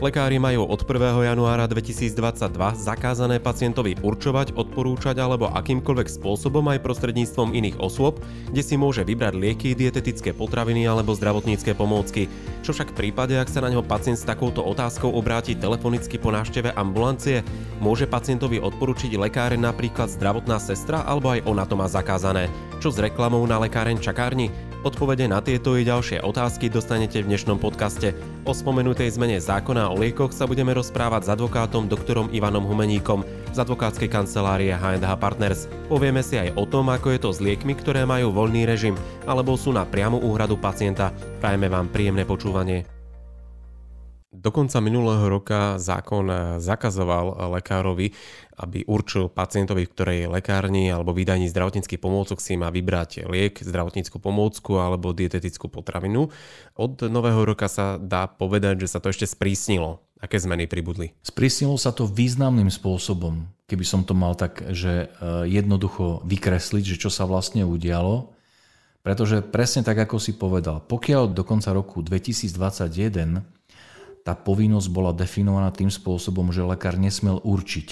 Lekári majú od 1. januára 2022 zakázané pacientovi určovať, odporúčať alebo akýmkoľvek spôsobom aj prostredníctvom iných osôb, kde si môže vybrať lieky, dietetické potraviny alebo zdravotnícke pomôcky. Čo však v prípade, ak sa na ňo pacient s takouto otázkou obráti telefonicky po návšteve ambulancie, môže pacientovi odporúčiť lekáreň napríklad zdravotná sestra alebo aj ona to má zakázané. Čo s reklamou na lekáreň čakárni? Odpovede na tieto i ďalšie otázky dostanete v dnešnom podcaste. O spomenutej zmene zákona o liekoch sa budeme rozprávať s advokátom doktorom Ivanom Humeníkom z advokátskej kancelárie H&H Partners. Povieme si aj o tom, ako je to s liekmi, ktoré majú voľný režim alebo sú na priamu úhradu pacienta. Prajeme vám príjemné počúvanie. Do konca minulého roka zákon zakazoval lekárovi, aby určil pacientovi, v ktorej lekárni alebo vydaní zdravotníckych pomôcok si má vybrať liek, zdravotnícku pomôcku alebo dietetickú potravinu. Od nového roka sa dá povedať, že sa to ešte sprísnilo. Aké zmeny pribudli? Sprísnilo sa to významným spôsobom. Keby som to mal tak, že jednoducho vykresliť, že čo sa vlastne udialo. Pretože presne tak, ako si povedal, pokiaľ do konca roku 2021 tá povinnosť bola definovaná tým spôsobom, že lekár nesmel určiť,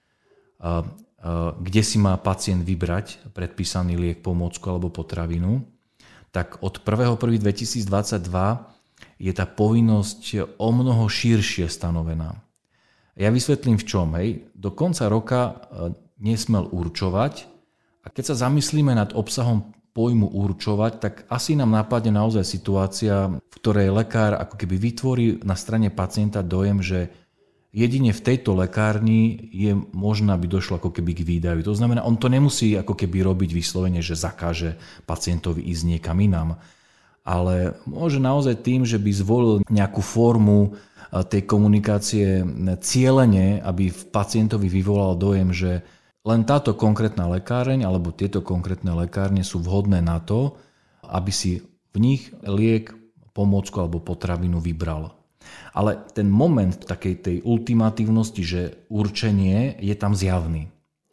kde si má pacient vybrať predpísaný liek, pomôcku alebo potravinu, tak od 1.1.2022 je tá povinnosť o mnoho širšie stanovená. Ja vysvetlím v čom. Do konca roka nesmel určovať a keď sa zamyslíme nad obsahom pojmu určovať, tak asi nám napadne naozaj situácia, v ktorej lekár ako keby vytvorí na strane pacienta dojem, že jedine v tejto lekárni je možné, aby došlo ako keby k výdaju. To znamená, on to nemusí ako keby robiť vyslovene, že zakáže pacientovi ísť niekam inám, ale môže naozaj tým, že by zvolil nejakú formu tej komunikácie cielene, aby v pacientovi vyvolal dojem, že len táto konkrétna lekáreň alebo tieto konkrétne lekárne sú vhodné na to, aby si v nich liek, pomôcku alebo potravinu vybral. Ale ten moment takej tej ultimatívnosti, že určenie je tam zjavný.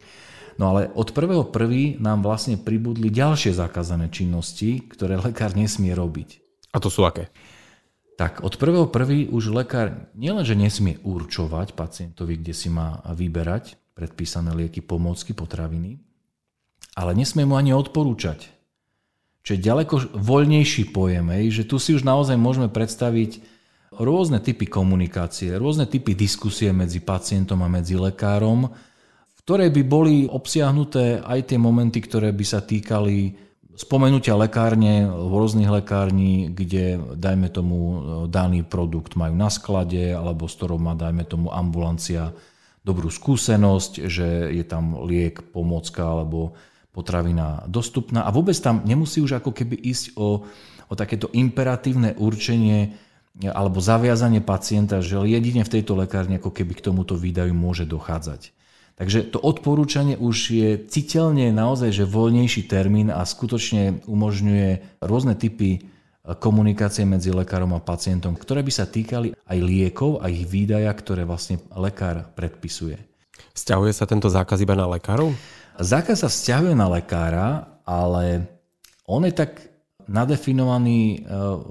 No ale od 1.1. nám vlastne pribudli ďalšie zakázané činnosti, ktoré lekár nesmie robiť. A to sú aké? Tak od 1.1. už lekár nielenže nesmie určovať pacientovi, kde si má vyberať predpísané lieky, pomôcky, potraviny, ale nesmie mu ani odporúčať. Čo je ďaleko voľnejší pojem, že tu si už naozaj môžeme predstaviť rôzne typy komunikácie, rôzne typy diskusie medzi pacientom a medzi lekárom, v ktorej by boli obsiahnuté aj tie momenty, ktoré by sa týkali spomenutia lekárne, rôznych lekární, kde, dajme tomu, daný produkt majú na sklade, alebo s ktorou má, dajme tomu, ambulancia dobrú skúsenosť, že je tam liek, pomôcka alebo potravina dostupná a vôbec tam nemusí už ako keby ísť o takéto imperatívne určenie alebo zaviazanie pacienta, že jedine v tejto lekárni ako keby k tomuto výdaju môže dochádzať. Takže to odporúčanie už je citeľne naozaj že voľnejší termín a skutočne umožňuje rôzne typy komunikácie medzi lekárom a pacientom, ktoré by sa týkali aj liekov a ich výdaja, ktoré vlastne lekár predpisuje. Vzťahuje sa tento zákaz iba na lekárov? Zákaz sa vzťahuje na lekára, ale on je tak nadefinovaný,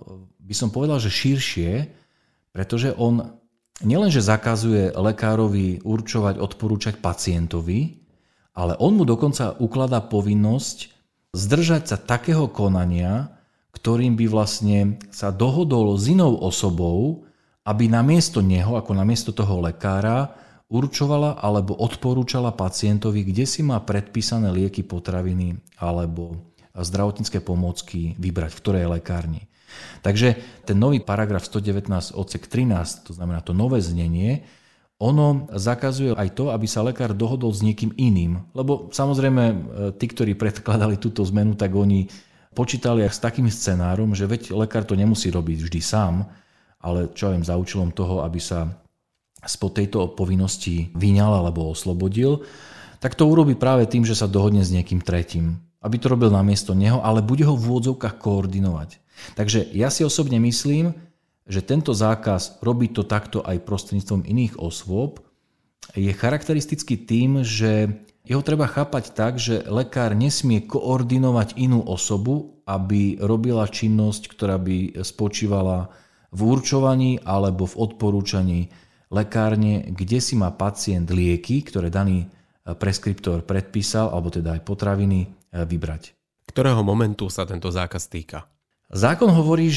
by som povedal, že širšie, pretože on nielenže zakazuje lekárovi určovať, odporúčať pacientovi, ale on mu dokonca ukladá povinnosť zdržať sa takého konania, ktorým by vlastne sa dohodol s inou osobou, aby namiesto neho, ako namiesto toho lekára, určovala alebo odporúčala pacientovi, kde si má predpísané lieky, potraviny alebo zdravotnícke pomôcky vybrať, v ktorej lekárni. Takže ten nový paragraf 119 odsek 13, to znamená to nové znenie, ono zakazuje aj to, aby sa lekár dohodol s niekým iným. Lebo samozrejme, tí, ktorí predkladali túto zmenu, tak oni počítali aj s takým scenárom, že veď lekár to nemusí robiť vždy sám, ale čo viem, za účelom toho, aby sa spod tejto povinnosti vyňal alebo oslobodil, tak to urobí práve tým, že sa dohodne s niekým tretím, aby to robil namiesto neho, ale bude ho v úvodzovkách koordinovať. Takže ja si osobne myslím, že tento zákaz robiť to takto aj prostredníctvom iných osôb je charakteristický tým, že jeho treba chápať tak, že lekár nesmie koordinovať inú osobu, aby robila činnosť, ktorá by spočívala v určovaní alebo v odporúčaní lekárne, kde si má pacient lieky, ktoré daný preskriptor predpísal, alebo teda aj potraviny, vybrať. Ktorého momentu sa tento zákaz týka? Zákon hovorí,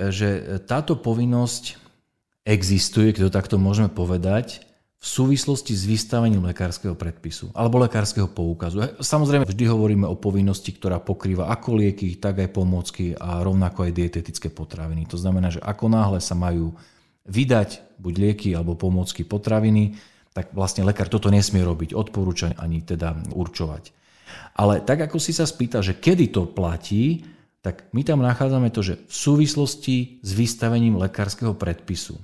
že táto povinnosť existuje, keď to takto môžeme povedať, v súvislosti s vystavením lekárskeho predpisu alebo lekárskeho poukazu. Samozrejme, vždy hovoríme o povinnosti, ktorá pokrýva ako lieky, tak aj pomôcky a rovnako aj dietetické potraviny. To znamená, že ako náhle sa majú vydať buď lieky alebo pomôcky potraviny, tak vlastne lekár toto nesmie robiť, odporúčať ani teda určovať. Ale tak ako si sa spýta, že kedy to platí, tak my tam nachádzame to, že v súvislosti s vystavením lekárskeho predpisu.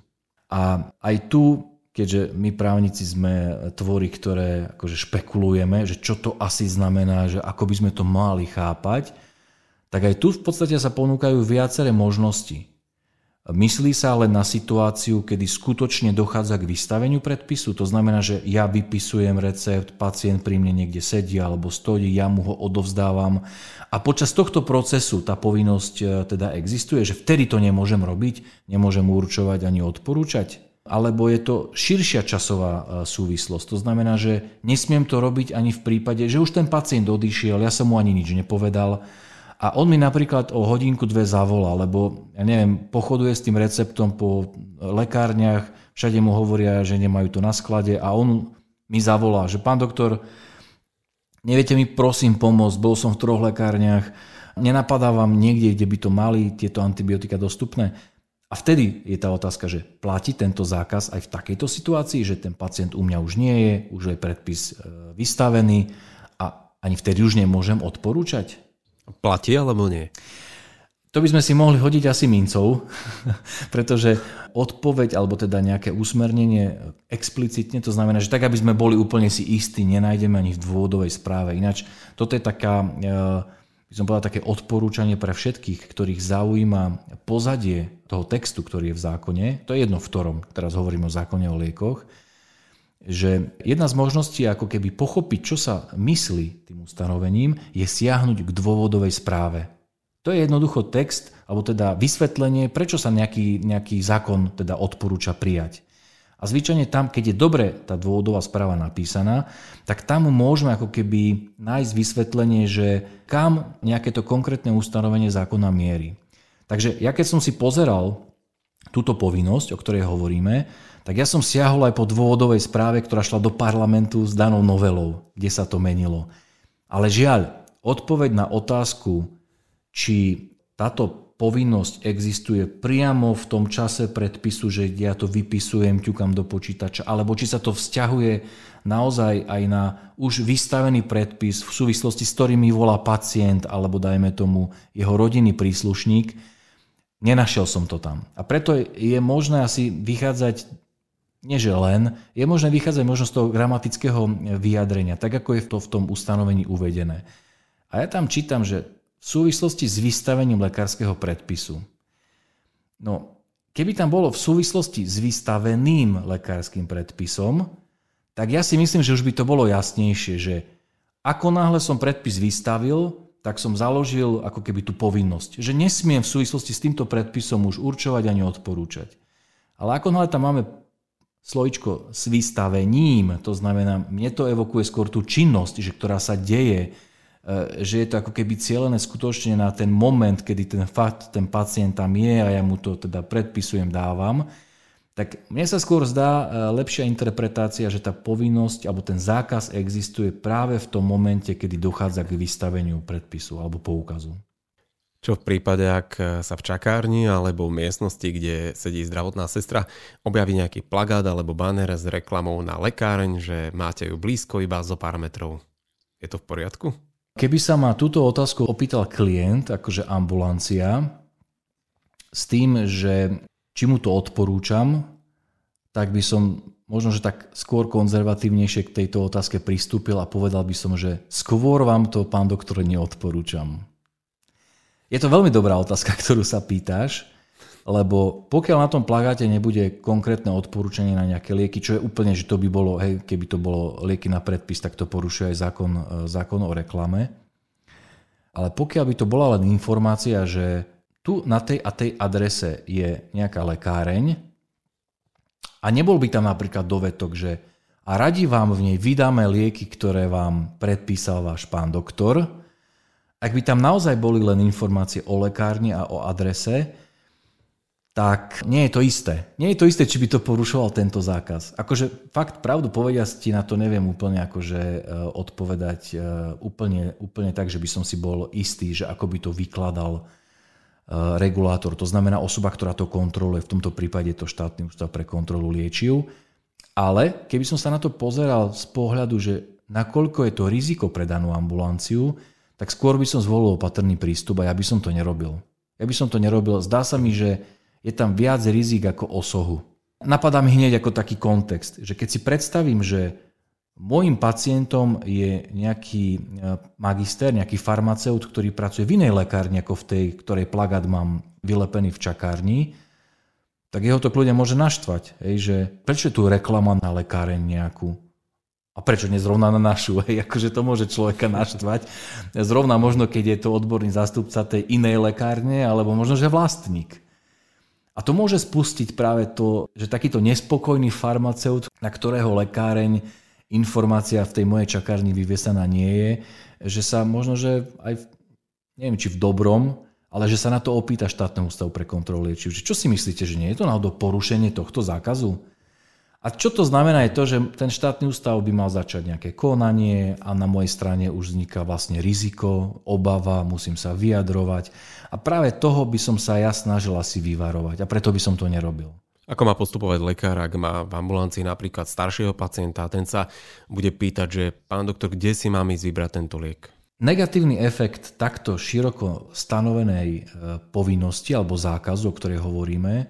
A aj tu, keďže my právnici sme tvory, ktoré akože špekulujeme, že čo to asi znamená, že ako by sme to mali chápať, tak aj tu v podstate sa ponúkajú viaceré možnosti. Myslí sa ale na situáciu, kedy skutočne dochádza k vystaveniu predpisu. To znamená, že ja vypisujem recept, pacient pri mne niekde sedí alebo stojí, ja mu ho odovzdávam a počas tohto procesu tá povinnosť teda existuje, že vtedy to nemôžem robiť, nemôžem určovať ani odporúčať. Alebo je to širšia časová súvislosť. To znamená, že nesmiem to robiť ani v prípade, že už ten pacient odišiel, ja som mu ani nič nepovedal a on mi napríklad o hodinku, dve zavolá, lebo ja neviem, pochoduje s tým receptom po lekárniach, všade mu hovoria, že nemajú to na sklade a on mi zavolá, že pán doktor, neviete mi prosím pomôcť, bol som v 3 lekárniach, nenapadá vám niekde, kde by to mali tieto antibiotika dostupné? A vtedy je tá otázka, že platí tento zákaz aj v takejto situácii, že ten pacient u mňa už nie je, už je predpis vystavený a ani vtedy už nemôžem odporúčať? Platí alebo nie? To by sme si mohli hodiť asi mincov, pretože odpoveď alebo teda nejaké usmernenie explicitne, to znamená, že tak, aby sme boli úplne si istí, nenájdeme ani v dôvodovej správe. Ináč toto je taká, by som povedal, také odporúčanie pre všetkých, ktorých zaujíma pozadie toho textu, ktorý je v zákone. To je jedno v ktorom, teraz hovorím o zákone o liekoch, že jedna z možností ako keby pochopiť, čo sa myslí tým ustanovením, je siahnuť k dôvodovej správe. To je jednoducho text, alebo teda vysvetlenie, prečo sa nejaký zákon teda odporúča prijať. A zvyčajne tam, keď je dobre tá dôvodová správa napísaná, tak tam môžeme ako keby nájsť vysvetlenie, že kam nejaké to konkrétne ustanovenie zákona mierí. Takže ja keď som si pozeral túto povinnosť, o ktorej hovoríme, tak ja som siahol aj po dôvodovej správe, ktorá šla do parlamentu s danou novelou, kde sa to menilo. Ale žiaľ, odpoveď na otázku, či táto povinnosť existuje priamo v tom čase predpisu, že ja to vypisujem, ťukam do počítača, alebo či sa to vzťahuje naozaj aj na už vystavený predpis v súvislosti s ktorými volá pacient, alebo dajme tomu jeho rodinný príslušník, nenašiel som to tam. A preto je možné asi vychádzať, nie že len, je možné vychádzať možno z toho gramatického vyjadrenia, tak ako je to v tom ustanovení uvedené. A ja tam čítam, že v súvislosti s vystavením lekárskeho predpisu. No, keby tam bolo v súvislosti s vystaveným lekárskym predpisom, tak ja si myslím, že už by to bolo jasnejšie, že ako náhle som predpis vystavil, tak som založil ako keby tú povinnosť, že nesmiem v súvislosti s týmto predpisom už určovať ani odporúčať. Ale ako náhle tam máme slovíčko s vystavením, to znamená, mne to evokuje skôr tú činnosť, že ktorá sa deje, že je to ako keby cielené skutočne na ten moment, kedy ten pacient tam je a ja mu to teda predpisujem, dávam, tak mne sa skôr zdá lepšia interpretácia, že tá povinnosť alebo ten zákaz existuje práve v tom momente, kedy dochádza k vystaveniu predpisu alebo poukazu. Čo v prípade, ak sa v čakárni alebo v miestnosti, kde sedí zdravotná sestra, objaví nejaký plagát alebo banner s reklamou na lekáreň, že máte ju blízko iba zo pár metrov. Je to v poriadku? Keby sa ma túto otázku opýtal klient, akože ambulancia, s tým, že či mu to odporúčam, tak by som možno, že tak skôr konzervatívnejšie k tejto otázke pristúpil a povedal by som, že skôr vám to, pán doktor, neodporúčam. Je to veľmi dobrá otázka, ktorú sa pýtaš, lebo pokiaľ na tom plagáte nebude konkrétne odporúčanie na nejaké lieky, čo je úplne, že to by bolo, hej, keby to bolo lieky na predpis, tak to porušuje aj zákon o reklame. Ale pokiaľ by to bola len informácia, že tu na tej a tej adrese je nejaká lekáreň a nebol by tam napríklad dovetok, že a radi vám v nej vydáme lieky, ktoré vám predpísal váš pán doktor. Ak by tam naozaj boli len informácie o lekárni a o adrese, tak nie je to isté. Nie je to isté, či by to porušoval tento zákaz. Akože fakt pravdu povediac ti na to neviem úplne akože odpovedať úplne tak, že by som si bol istý, že ako by to vykladal regulátor. To znamená osoba, ktorá to kontroluje, v tomto prípade je to štátny ústav pre kontrolu liečiv. Ale keby som sa na to pozeral z pohľadu, že nakoľko je to riziko pre danú ambulanciu, tak skôr by som zvolil opatrný prístup a ja by som to nerobil. Zdá sa mi, že je tam viac rizik ako osohu. Napadá mi hneď ako taký kontext, že keď si predstavím, že môjim pacientom je nejaký magister, nejaký farmaceut, ktorý pracuje v inej lekárni ako v tej, ktorej plagát mám vylepený v čakárni, tak jeho to kľudne môže naštvať. Že prečo je tu reklama na lekáreň nejakú? A prečo nie zrovna na našu? Akože to môže človeka naštvať. Zrovna možno, keď je to odborný zástupca tej inej lekárne, alebo možno, že vlastník. A to môže spustiť práve to, že takýto nespokojný farmaceut, na ktorého lekáreň informácia v tej mojej čakárni vyviesaná nie je, že sa možno, že aj, neviem, či v dobrom, ale že sa na to opýta štátneho ústavu pre kontrolu liečiv. Čo si myslíte, že nie je to náhodou porušenie tohto zákazu? A čo to znamená je to, že ten štátny ústav by mal začať nejaké konanie a na mojej strane už vzniká vlastne riziko, obava, musím sa vyjadrovať. A práve toho by som sa ja snažil asi vyvarovať a preto by som to nerobil. Ako má postupovať lekár, ak má v ambulancii napríklad staršieho pacienta a ten sa bude pýtať, že pán doktor, kde si mám ísť vybrať tento liek? Negatívny efekt takto široko stanovenej povinnosti alebo zákazu, o ktorej hovoríme,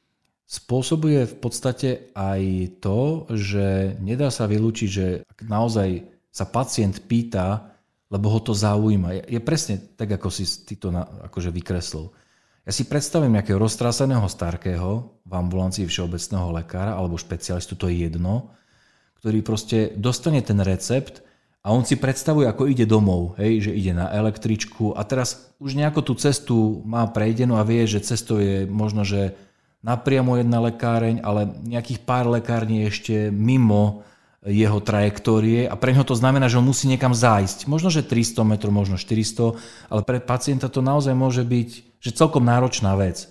spôsobuje v podstate aj to, že nedá sa vylúčiť, že ak naozaj sa pacient pýta, lebo ho to zaujíma. Je presne tak, ako si ty to akože vykreslil. Ja si predstavím nejakého roztráseného starkého v ambulancii všeobecného lekára alebo špecialistu, to je jedno, ktorý proste dostane ten recept a on si predstavuje, ako ide domov, že ide na električku a teraz už nejako tú cestu má prejdenú a vie, že cestou je možno, že napriamo jedna lekáreň, ale nejakých pár lekární ešte mimo jeho trajektórie a pre ňoho to znamená, že on musí niekam zájsť. Možno, že 300 metrov, možno 400, ale pre pacienta to naozaj môže byť, že celkom náročná vec.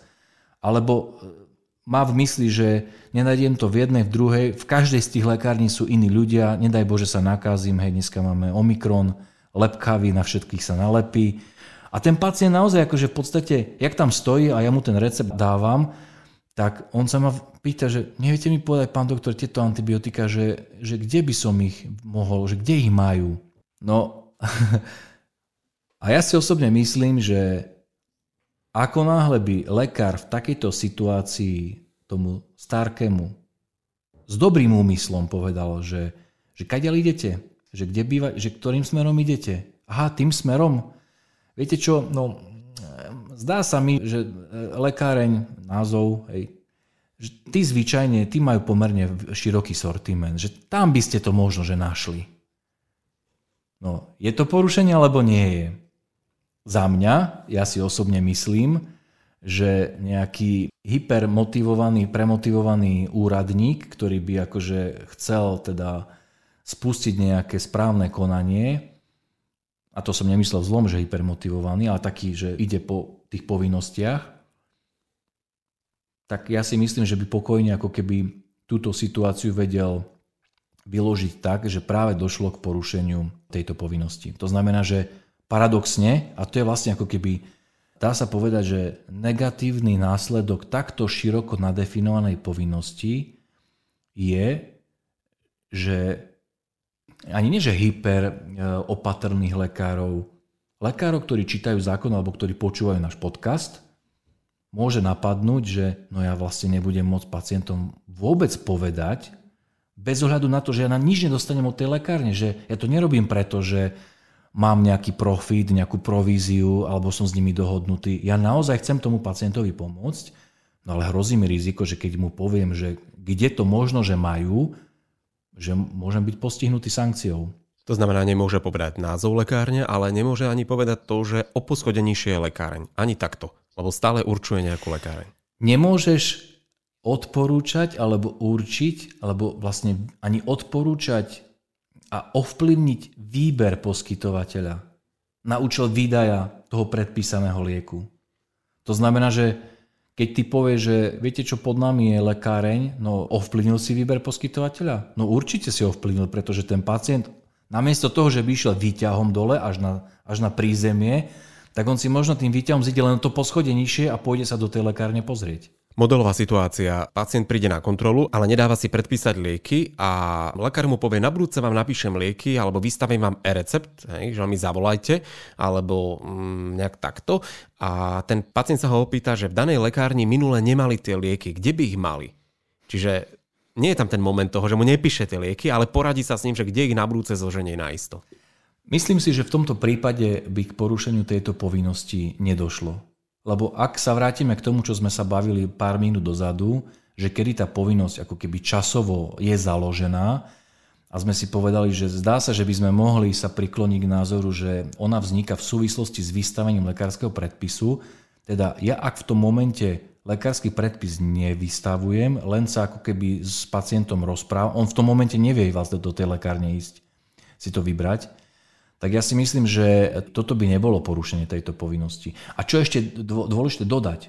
Alebo má v mysli, že nenájdem to v jednej, v druhej, v každej z tých lekární sú iní ľudia, nedaj Bože sa nakázim, dneska máme Omikron, lepkavý, na všetkých sa nalepí. A ten pacient naozaj akože v podstate, jak tam stojí a ja mu ten recept dávam, tak on sa ma pýta, že neviete mi povedať, pán doktor, tieto antibiotika, že kde by som ich mohol, že kde ich majú. No a ja si osobne myslím, že ako náhle by lekár v takejto situácii tomu starkému s dobrým úmyslom povedal, že kadiaľ idete, že kde býva, že ktorým smerom idete. Aha, tým smerom. Viete čo, no zdá sa mi, že lekáreň, názov, že tí majú pomerne široký sortiment, že tam by ste to možno, že našli. No, je to porušenie, alebo nie je? Za mňa, ja si osobne myslím, že nejaký hypermotivovaný, premotivovaný úradník, ktorý by akože chcel teda spustiť nejaké správne konanie, a to som nemyslel zlom, že hypermotivovaný, ale taký, že ide po tých povinnostiach, tak ja si myslím, že by pokojne ako keby túto situáciu vedel vyložiť tak, že práve došlo k porušeniu tejto povinnosti. To znamená, že paradoxne, a to je vlastne ako keby, dá sa povedať, že negatívny následok takto široko nadefinovanej povinnosti je, že ani nie, že hyperopatrných lekárov, ktorí čítajú zákon alebo ktorí počúvajú náš podcast, môže napadnúť, že no ja vlastne nebudem môcť pacientom vôbec povedať, bez ohľadu na to, že ja na nič nedostanem od tej lekárne, že ja to nerobím preto, že mám nejaký profit, nejakú províziu alebo som s nimi dohodnutý. Ja naozaj chcem tomu pacientovi pomôcť, no ale hrozí mi riziko, že keď mu poviem, že kde to možno, že majú, že môžem byť postihnutý sankciou. To znamená, nemôže povedať názov lekárne, ale nemôže ani povedať to, že o poschodenišie je lekáreň. Ani takto. Lebo stále určuje nejakú lekáreň. Nemôžeš odporúčať alebo určiť, alebo vlastne ani odporúčať a ovplyvniť výber poskytovateľa na účel výdaja toho predpísaného lieku. To znamená, že keď ty povieš, že viete čo, pod nami je lekáreň, no ovplyvnil si výber poskytovateľa? No určite si ovplyvnil, pretože ten pacient namiesto toho, že by išiel výťahom dole až na prízemie, tak on si možno tým výťahom zíde len to poschodie nižšie a pôjde sa do tej lekárne pozrieť. Modelová situácia. Pacient príde na kontrolu, ale nedáva si predpísať lieky a lekár mu povie, na budúce vám napíšem lieky alebo vystavím vám e-recept, že mi zavolajte, alebo nejak takto. A ten pacient sa ho opýta, že v danej lekárni minule nemali tie lieky, kde by ich mali. Čiže nie je tam ten moment toho, že mu nepíše tie lieky, ale poradí sa s ním, že kde ich na budúce zoženie naisto. Myslím si, že v tomto prípade by k porušeniu tejto povinnosti nedošlo. Lebo ak sa vrátime k tomu, čo sme sa bavili pár minút dozadu, že kedy tá povinnosť ako keby časovo je založená a sme si povedali, že zdá sa, že by sme mohli sa prikloniť k názoru, že ona vzniká v súvislosti s vystavením lekárskeho predpisu, teda ja ak v tom momente lekársky predpis nevystavujem, len sa ako keby s pacientom rozprávam, on v tom momente nevie vlastne do tej lekárne ísť si to vybrať, tak ja si myslím, že toto by nebolo porušenie tejto povinnosti. A čo ešte dôležité dodať,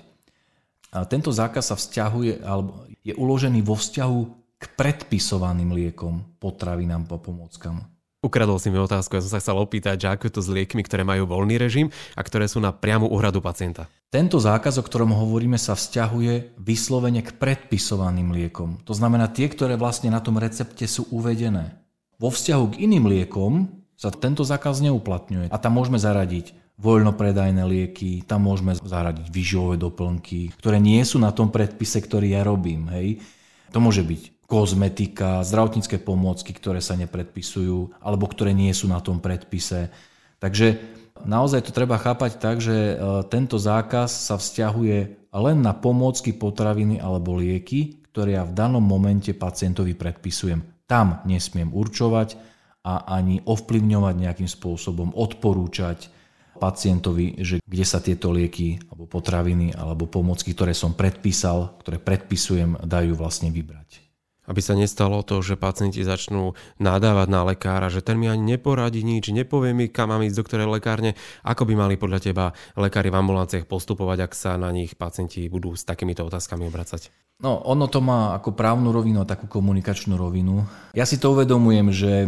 tento zákaz sa vzťahuje, alebo je uložený vo vzťahu k predpisovaným liekom, potravinám a pomôckam. Ukradol si mi otázku, ja som sa chcel opýtať, že ako je to s liekmi, ktoré majú voľný režim a ktoré sú na priamu úhradu pacienta. Tento zákaz, o ktorom hovoríme, sa vzťahuje vyslovene k predpisovaným liekom. To znamená tie, ktoré vlastne na tom recepte sú uvedené. Vo vzťahu k iným liekom sa tento zákaz neuplatňuje. A tam môžeme zaradiť voľnopredajné lieky, tam môžeme zaradiť výživové doplnky, ktoré nie sú na tom predpise, ktorý ja robím. Hej. To môže byť kozmetika, zdravotnícke pomôcky, ktoré sa nepredpisujú, alebo ktoré nie sú na tom predpise. Takže naozaj to treba chápať tak, že tento zákaz sa vzťahuje len na pomôcky, potraviny alebo lieky, ktoré ja v danom momente pacientovi predpisujem. Tam nesmiem určovať a ani ovplyvňovať nejakým spôsobom, odporúčať pacientovi, že kde sa tieto lieky alebo potraviny alebo pomôcky, ktoré som predpísal, ktoré predpisujem, dajú vlastne vybrať. Aby sa nestalo to, že pacienti začnú nadávať na lekára, že ten mi ani neporadí nič, nepovie mi, kam mám ísť do ktorej lekárne. Ako by mali podľa teba lekári v ambulanciách postupovať, ak sa na nich pacienti budú s takýmito otázkami obracať? No, ono to má ako právnu rovinu a takú komunikačnú rovinu. Ja si to uvedomujem, že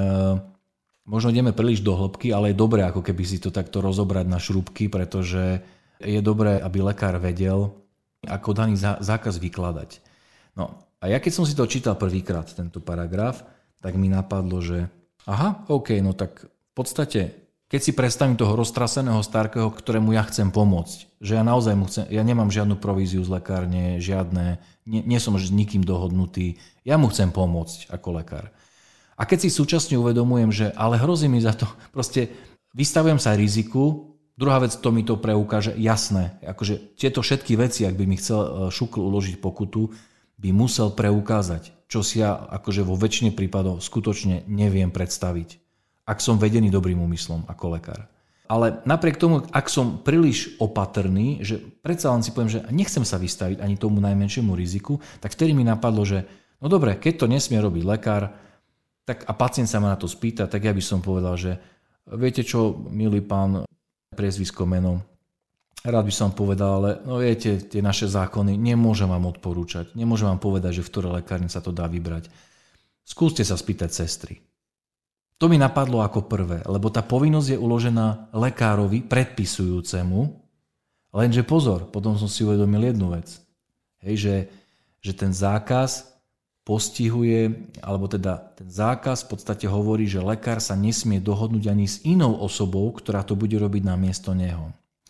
možno ideme príliš do hĺbky, ale je dobré ako keby si to takto rozobrať na šrúbky, pretože je dobré, aby lekár vedel, ako daný zákaz vykladať. No, a ja keď som si to čítal prvýkrát, tento paragraf, tak mi napadlo, že aha, OK, no tak v podstate, keď si predstavím toho roztraseného starkého, ktorému ja chcem pomôcť, že ja naozaj ja nemám žiadnu províziu z lekárne, žiadne, nie som s nikým dohodnutý, ja mu chcem pomôcť ako lekár. A keď si súčasne uvedomujem, že ale hrozí mi za to, proste vystavujem sa riziku, druhá vec to mi to preukáže, jasné, akože tieto všetky veci, ak by mi chcel Šukl uložiť pokutu, by musel preukázať, čo si ja akože vo väčšine prípadov skutočne neviem predstaviť, ak som vedený dobrým úmyslom ako lekár. Ale napriek tomu, ak som príliš opatrný, že predsa len si poviem, že nechcem sa vystaviť ani tomu najmenšiemu riziku, tak vtedy mi napadlo, že no dobre, keď to nesmie robiť lekár, tak a pacient sa ma na to spýta, tak ja by som povedal, že viete čo, milý pán, priezvisko, meno, rád by som povedal, ale no viete, tie naše zákony nemôžem vám odporúčať. Nemôžem vám povedať, že v ktorej lekárni sa to dá vybrať. Skúste sa spýtať sestry. To mi napadlo ako prvé, lebo tá povinnosť je uložená lekárovi predpisujúcemu, lenže pozor, potom som si uvedomil jednu vec. Hej, že ten zákaz postihuje, alebo teda ten zákaz v podstate hovorí, že lekár sa nesmie dohodnúť ani s inou osobou, ktorá to bude robiť namiesto neho.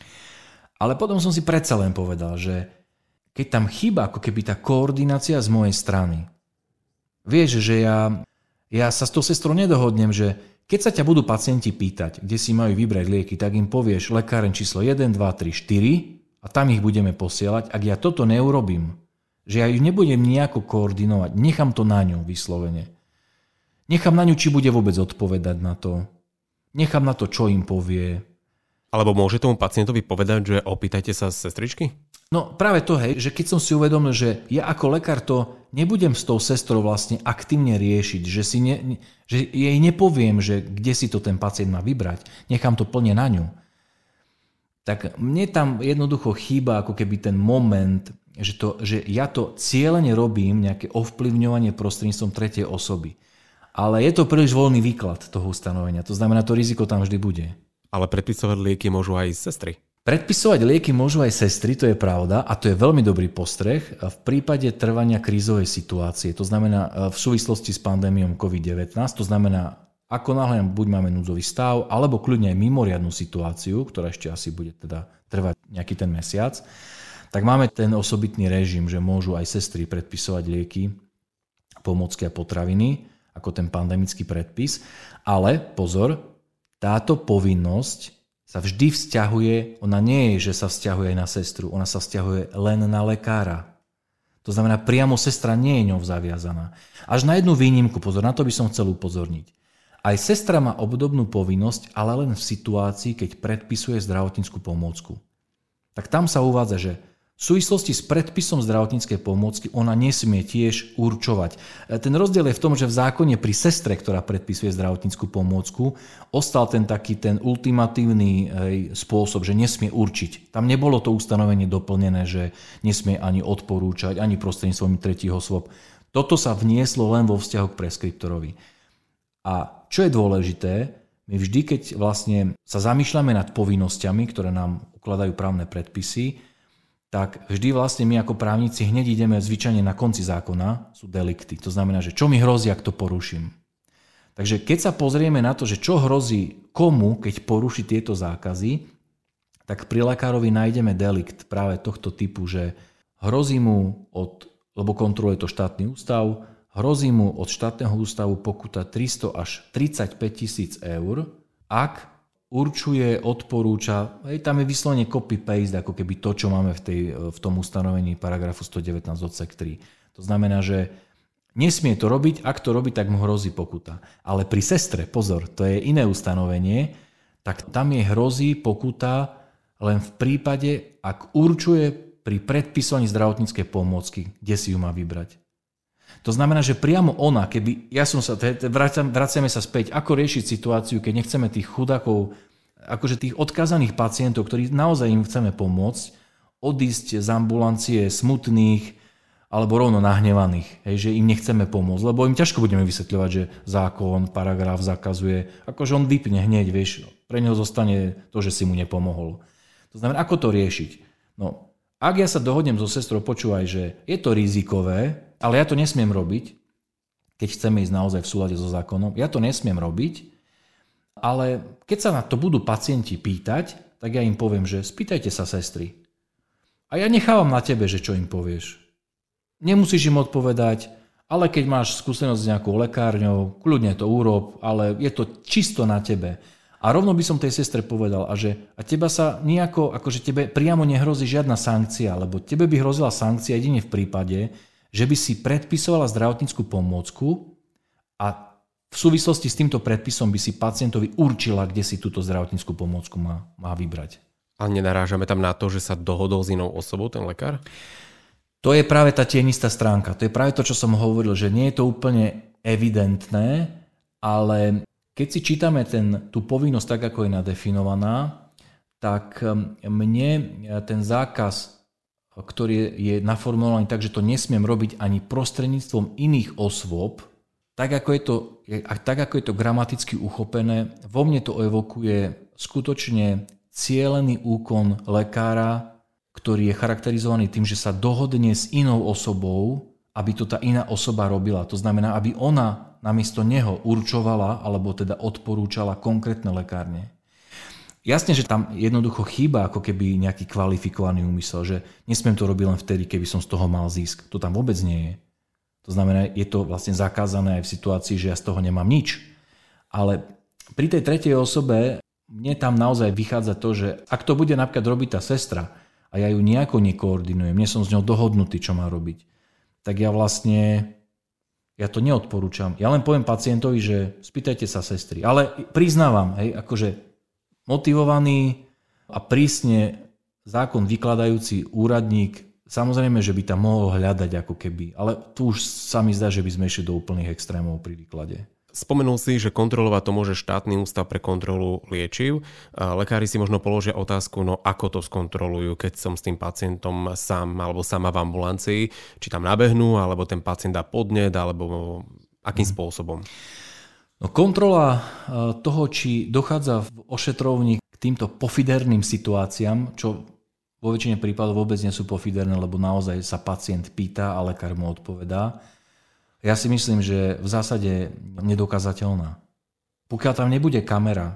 Ale potom som si predsa len povedal, že keď tam chýba ako keby tá koordinácia z mojej strany, vieš, že ja sa s tou sestrou nedohodnem, že keď sa ťa budú pacienti pýtať, kde si majú vybrať lieky, tak im povieš lekáreň číslo 1, 2, 3, 4 a tam ich budeme posielať. Ak ja toto neurobím, že ja ich nebudem nejako koordinovať, nechám to na ňu vyslovene. Nechám na ňu, či bude vôbec odpovedať na to. Nechám na to, čo im povie. Alebo môže tomu pacientovi povedať, že opýtajte sa sestričky? No práve to, hej, že keď som si uvedomil, že ja ako lekár to nebudem s tou sestrou vlastne aktívne riešiť, že jej nepoviem, že kde si to ten pacient má vybrať, nechám to plne na ňu, tak mne tam jednoducho chýba ako keby ten moment, že ja to cieľene robím, nejaké ovplyvňovanie prostredníctvom tretej osoby. Ale je to príliš voľný výklad toho ustanovenia, to znamená, to riziko tam vždy bude. Ale predpisovať lieky môžu aj sestry. Predpisovať lieky môžu aj sestry, to je pravda a to je veľmi dobrý postreh v prípade trvania krízovej situácie. To znamená v súvislosti s pandémiou COVID-19, to znamená ako náhle buď máme núdzový stav, alebo kľudne aj mimoriadnu situáciu, ktorá ešte asi bude teda trvať nejaký ten mesiac, tak máme ten osobitný režim, že môžu aj sestry predpisovať lieky, pomôcky a potraviny, ako ten pandemický predpis. Ale pozor, táto povinnosť sa vždy vzťahuje, ona nie je, že sa vzťahuje aj na sestru, ona sa vzťahuje len na lekára. To znamená, priamo sestra nie je ňou zaviazaná. Až na jednu výnimku, pozor, na to by som chcel upozorniť. Aj sestra má obdobnú povinnosť, ale len v situácii, keď predpisuje zdravotnícku pomôcku. Tak tam sa uvádza, že v súvislosti s predpisom zdravotníckej pomôcky ona nesmie tiež určovať. Ten rozdiel je v tom, že v zákone pri sestre, ktorá predpisuje zdravotnícku pomôcku, ostal ten ultimatívny spôsob, že nesmie určiť. Tam nebolo to ustanovenie doplnené, že nesmie ani odporúčať, ani prostredníctvom tretích osôb. Toto sa vnieslo len vo vzťahu k preskriptorovi. A čo je dôležité, my vždy, keď vlastne sa zamýšľame nad povinnosťami, ktoré nám ukladajú právne predpisy, tak vždy vlastne my ako právnici hneď ideme zvyčajne na konci zákona, sú delikty. To znamená, že čo mi hrozí, ak to poruším. Takže keď sa pozrieme na to, že čo hrozí komu, keď poruší tieto zákazy, tak pri lekárovi nájdeme delikt práve tohto typu, že hrozí mu lebo kontroluje to štátny ústav, hrozí mu od štátneho ústavu pokuta 300 až 35 000 eur, ak určuje, odporúča, tam je vyslovene copy-paste, ako keby to, čo máme v tom ustanovení paragrafu 119 odsek 3. To znamená, že nesmie to robiť, ak to robí, tak mu hrozí pokuta. Ale pri sestre, pozor, to je iné ustanovenie, tak tam je hrozí pokuta len v prípade, ak určuje pri predpisovaní zdravotníckej pomôcky, kde si ju má vybrať. To znamená, že priamo ona, vraciame sa späť, ako riešiť situáciu, keď nechceme tých chudákov, akože tých odkázaných pacientov, ktorí naozaj im chceme pomôcť, odísť z ambulancie smutných alebo rovno nahnevaných, že im nechceme pomôcť, lebo im ťažko budeme vysvetľovať, že zákon, paragraf zakazuje, akože on vypne hneď, pre neho zostane to, že si mu nepomohol. To znamená, ako to riešiť? No, ak ja sa dohodnem so sestrou, počúvaj, že je to rizikové, ale ja to nesmiem robiť, keď chceme ísť naozaj v súlade so zákonom. Ja to nesmiem robiť, ale keď sa na to budú pacienti pýtať, tak ja im poviem, že spýtajte sa sestry. A ja nechávam na tebe, že čo im povieš. Nemusíš im odpovedať, ale keď máš skúsenosť s nejakou lekárňou, kľudne to urob, ale je to čisto na tebe. A rovno by som tej sestre povedal, a teba sa nejako, akože tebe priamo nehrozí žiadna sankcia, lebo tebe by hrozila sankcia jedine v prípade, že by si predpisovala zdravotnícku pomôcku a v súvislosti s týmto predpisom by si pacientovi určila, kde si túto zdravotnícku pomôcku má vybrať. A nenarážame tam na to, že sa dohodol s inou osobou ten lekár? To je práve tá tienistá stránka. To je práve to, čo som hovoril, že nie je to úplne evidentné, ale keď si čítame tú povinnosť tak, ako je nadefinovaná, tak mne ten zákaz, ktorý je naformulovaný tak, že to nesmiem robiť ani prostredníctvom iných osôb, tak ako je to gramaticky uchopené, vo mne to evokuje skutočne cielený úkon lekára, ktorý je charakterizovaný tým, že sa dohodne s inou osobou, aby to tá iná osoba robila. To znamená, aby ona namiesto neho určovala alebo teda odporúčala konkrétne lekárne. Jasne, že tam jednoducho chýba ako keby nejaký kvalifikovaný úmysel, že nesmiem to robiť len vtedy, keby som z toho mal zisk. To tam vôbec nie je. To znamená, je to vlastne zakázané aj v situácii, že ja z toho nemám nič. Ale pri tej tretej osobe mne tam naozaj vychádza to, že ak to bude napríklad robiť tá sestra a ja ju nejako nekoordinujem, nie som s ňou dohodnutý, čo má robiť, tak ja to neodporúčam. Ja len poviem pacientovi, že spýtajte sa sestry. Ale priznávam, akože motivovaný, a prísne zákon vykladajúci úradník, samozrejme, že by tam mohol hľadať ako keby, ale tu už sa mi zdá, že by sme išli do úplných extrémov pri výklade. Spomenul si, že kontrolovať to môže štátny ústav pre kontrolu liečiv. Lekári si možno položia otázku, no ako to skontrolujú, keď som s tým pacientom sám alebo sama v ambulancii, či tam nabehnú, alebo ten pacient dá podnet, alebo akým spôsobom? No, kontrola toho, či dochádza v ošetrovni k týmto pofiderným situáciám, čo vo väčšine prípadov vôbec nie sú pofiderné, lebo naozaj sa pacient pýta a lekár mu odpovedá. Ja si myslím, že v zásade nedokázateľná. Pokiaľ tam nebude kamera,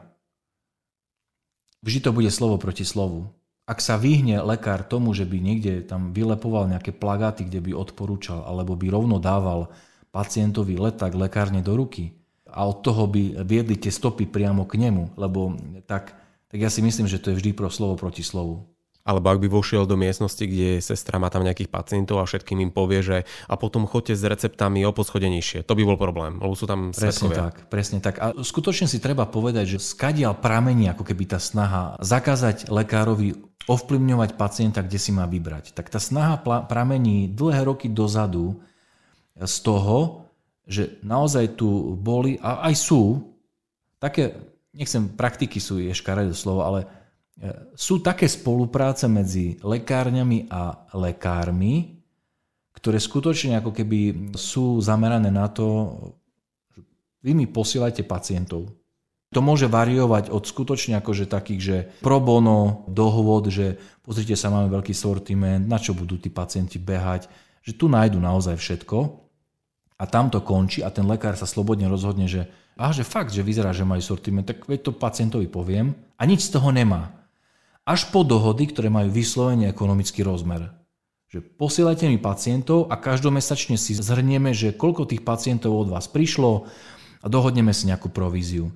vždy to bude slovo proti slovu. Ak sa vyhne lekár tomu, že by niekde tam vylepoval nejaké plagáty, kde by odporúčal, alebo by rovno dával pacientovi leták lekárne do ruky a od toho by viedli tie stopy priamo k nemu, lebo tak ja si myslím, že to je vždy slovo proti slovu. Alebo ak by vošiel do miestnosti, kde sestra má tam nejakých pacientov a všetkým im povie, že a potom choďte s receptami o poschodie nižšie. To by bol problém, lebo sú tam svedkovia. Presne tak. A skutočne si treba povedať, že skadiaľ pramení ako keby tá snaha zakázať lekárovi ovplyvňovať pacienta, kde si má vybrať. Tak tá snaha pramení dlhé roky dozadu z toho, že naozaj tu boli a aj sú také, praktiky sú je škaredé slovo, ale sú také spolupráce medzi lekárňami a lekármi, ktoré skutočne ako keby sú zamerané na to, že vy mi posielajte pacientov. To môže variovať od skutočne akože takých, že pro bono dohôd, že pozrite sa, máme veľký sortiment, na čo budú tí pacienti behať, že tu nájdu naozaj všetko a tam to končí a ten lekár sa slobodne rozhodne, že fakt, že vyzerá, že majú sortiment, tak veď to pacientovi poviem a nič z toho nemá. Až po dohody, ktoré majú vyslovene ekonomický rozmer. Že posielajte mi pacientov a každomesačne si zhrnieme, že koľko tých pacientov od vás prišlo a dohodneme si nejakú províziu.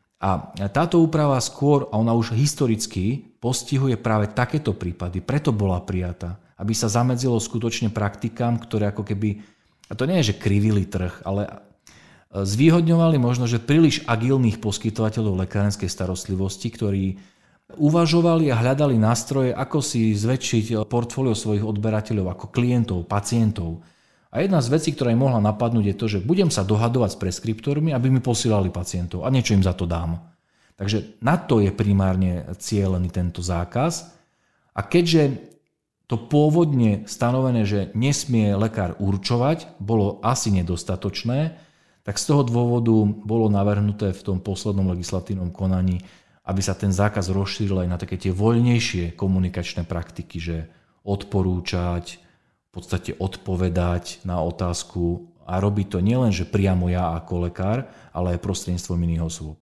A táto úprava skôr, a ona už historicky postihuje práve takéto prípady, preto bola prijatá, aby sa zamedzilo skutočne praktikám, ktoré ako keby, a to nie je, že krivili trh, ale zvýhodňovali možno, že príliš agilných poskytovateľov lekárenskej starostlivosti, ktorí uvažovali a hľadali nástroje, ako si zväčšiť portfólio svojich odberateľov ako klientov, pacientov. A jedna z vecí, ktorá im mohla napadnúť, je to, že budem sa dohadovať s preskriptormi, aby mi posielali pacientov a niečo im za to dám. Takže na to je primárne cielený tento zákaz. A keďže to pôvodne stanovené, že nesmie lekár určovať, bolo asi nedostatočné, tak z toho dôvodu bolo navrhnuté v tom poslednom legislatívnom konaní, aby sa ten zákaz rozšíril aj na také tie voľnejšie komunikačné praktiky, že odporúčať, v podstate odpovedať na otázku a robiť to nielen, že priamo ja ako lekár, ale aj prostredníctvom iných osôb.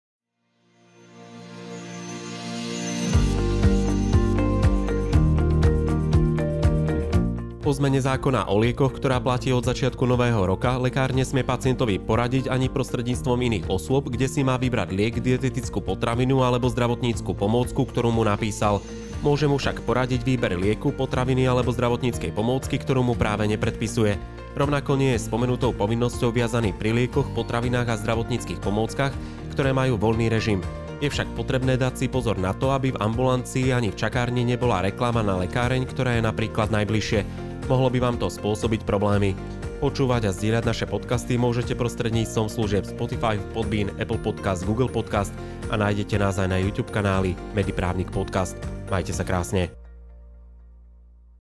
Po zmene zákona o liekoch, ktorá platí od začiatku nového roka, lekár nesmie pacientovi poradiť ani prostredníctvom iných osôb, kde si má vybrať liek, dietetickú potravinu alebo zdravotnícku pomôcku, ktorú mu napísal. Môže mu však poradiť výber lieku, potraviny alebo zdravotníckej pomôcky, ktorú mu práve nepredpisuje. Rovnako nie je spomenutou povinnosťou viazaný pri liekoch, potravinách a zdravotníckych pomôckach, ktoré majú voľný režim. Je však potrebné dať si pozor na to, aby v ambulancii ani v čakárni nebola reklama na lekáreň, ktorá je napríklad najbližšie. Mohlo by vám to spôsobiť problémy. Počúvať a zdieľať naše podcasty môžete prostredníctvom služieb Spotify, Podbean, Apple Podcast, Google Podcast a nájdete nás aj na YouTube kanáli Mediprávnik Podcast. Majte sa krásne.